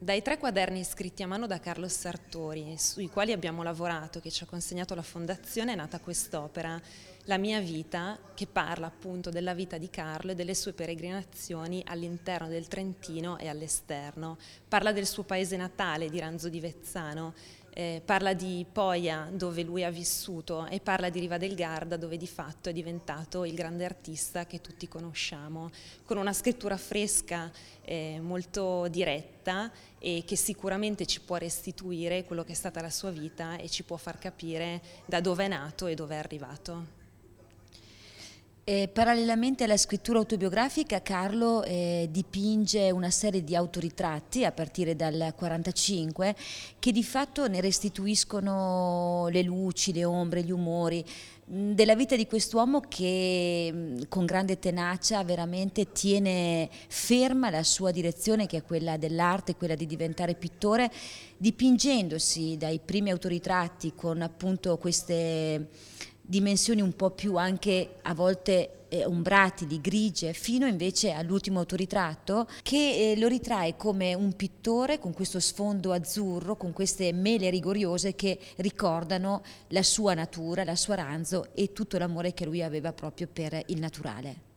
Dai 3 quaderni scritti a mano da Carlo Sartori, sui quali abbiamo lavorato, che ci ha consegnato la Fondazione, è nata quest'opera, La mia vita, che parla appunto della vita di Carlo e delle sue peregrinazioni all'interno del Trentino e all'esterno. Parla del suo paese natale, di Ranzo di Vezzano, parla di Poia, dove lui ha vissuto, e parla di Riva del Garda, dove di fatto è diventato il grande artista che tutti conosciamo, con una scrittura fresca, molto diretta, e che sicuramente ci può restituire quello che è stata la sua vita e ci può far capire da dove è nato e dove è arrivato. Parallelamente alla scrittura autobiografica, Carlo dipinge una serie di autoritratti a partire dal 1945 che di fatto ne restituiscono le luci, le ombre, gli umori della vita di quest'uomo che con grande tenacia veramente tiene ferma la sua direzione, che è quella dell'arte, quella di diventare pittore, dipingendosi dai primi autoritratti con appunto queste dimensioni un po' più anche a volte ombratili, grigie, fino invece all'ultimo autoritratto che lo ritrae come un pittore con questo sfondo azzurro, con queste mele rigoriose che ricordano la sua natura, la sua Ranzo e tutto l'amore che lui aveva proprio per il naturale.